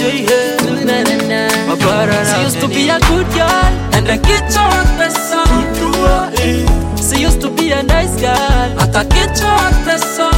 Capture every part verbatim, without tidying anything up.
hey, hey. She used to be a good girl and a kichwa pesa. She used to be a nice girl ata kichwa pesa.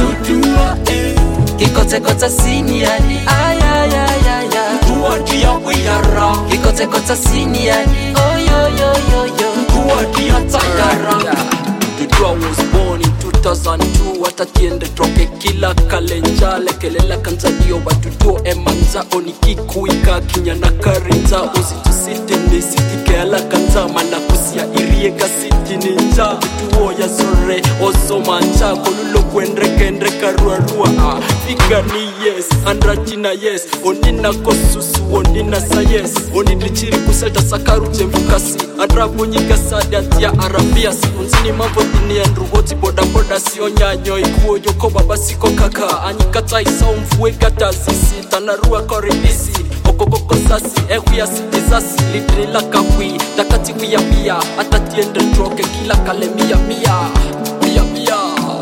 Kikote kota siniani, ay ay ay ay ay. Kuwadia wiyara, Kikote kota siniani, oh yo yo yo yo. kuwadia tayara. Dudua was born in two thousand two. Watatiende troke kila kalenjale kelela kanzadio batuduo emanza onikikuika kinyana karinza usitusite nisitike ala kanza manakusia irieka siti ninja bituo ya zore ozo mancha kolulo kwendre kendre karua rua ah. Fika ni yes andrachina yes onina kosusu onina sayes onidrichiri kuselta sakaru jemfukasi adrapo nyika sadat ya arabia unzini mambo dini ya ndrugoti boda boda sio nyanyo ikuo yoko baba siko kaka anyikata isa umfue gata sisi tanarua koribisi okokoko sasi ehuya sitizasi lidrila kakwi takati wia mia atatiende troke kila kale mia mia mia mia.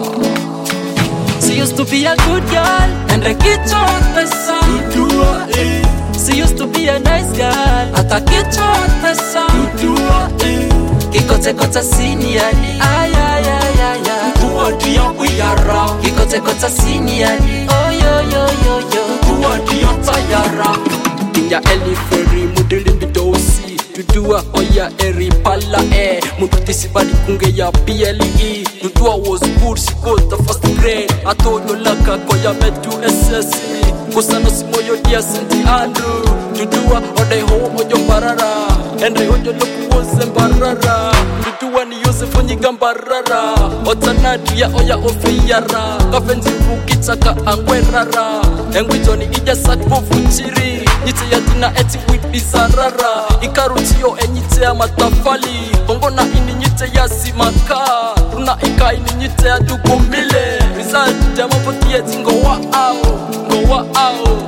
She used to be a good girl and a kichwa pesa. She used to be a nice girl ata kichwa pesa. Kikote kota siniani, ay ay ay ay ay. Kuwadia wiyara, Kikote kota siniani, oh yo yo yo yo. kuwadia tayara. Kinya eliferi mudili mbidosi Dudua oya eri pala eh Mudutisi badi kunge ya P L E Dudua was good, she got the first grade Atoyo laka kwa ya medu S S E Kusano simoyo dia Saint Andrew Dudua ode ho ojo mbarara Endre ojo loku wose mbarara Dudua ni Yosef onyiga mbarara Otanadu ya oya ofeyara Kafenzi vukitaka angwerara Engwijoni ija sakbo fuchiri Nyite ya dina eti wibizarara Ikarutio enyite ya matafali Kongo na ini nyite ya simaka Runa ika ini nyite ya dugumile Result ya mapoti ya zingo wa ao Ngo wa ao.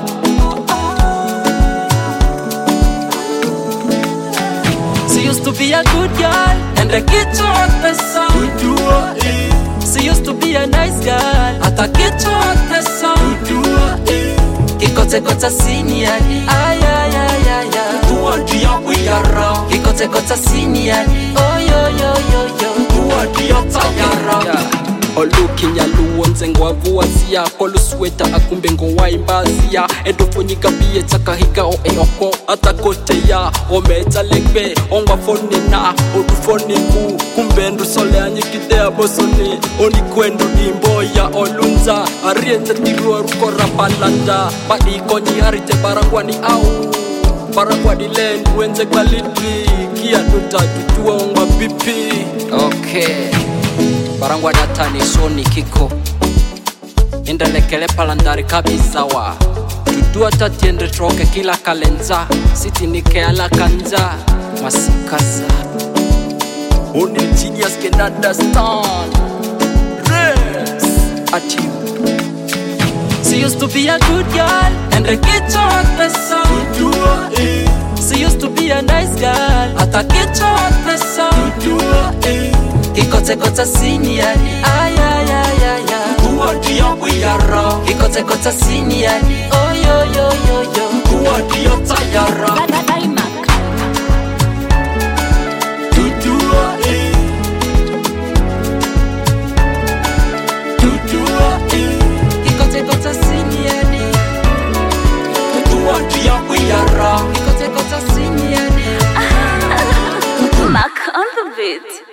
She used to be a good girl and a kichwa pesa. She used to be a nice girl ata kichwa pesa. Kikote kota siniani, ay ay ay ay ay. Kuwadia wiyara, Kikote kota siniani, oh yo yo yo yo. kuwadia tayara. Olukinya luonze ngwavu wazia Kolu sweta akumbe ngowai mbazia Edofonyika biye takahika o eoko Atakote ya ometa legbe Ongwa fonina odufoniku Kumbe ndu sole anyikidea bosoni Onikwendu dimbo ya olunza Arienze tirua ruko rapalanda Padi konyi harite barangwani au Barangwani lendu wenze kwa litli Kia nuta tutua ongwa bipi. Okay Barangwa datani soni kiko Indelekele palandari kabisa wa Dudua tatiende troke kila kalenza Siti nike ala kanza Masikaza Only genius can understand Rex Attitude. She used to be a good girl and a kichwa pesa. She used to be a nice girl ata kichwa pesa. Kikote kota siniani, ay ay ay ay ay. Kuwadia wiyara, Kikote kota siniani, oh yo yo yo yo. kuwadia tayara. Dudua eh, dudua eh, Kikote kota siniani, kuwadia wiyara. Kikote kota siniani. Mac on the beat.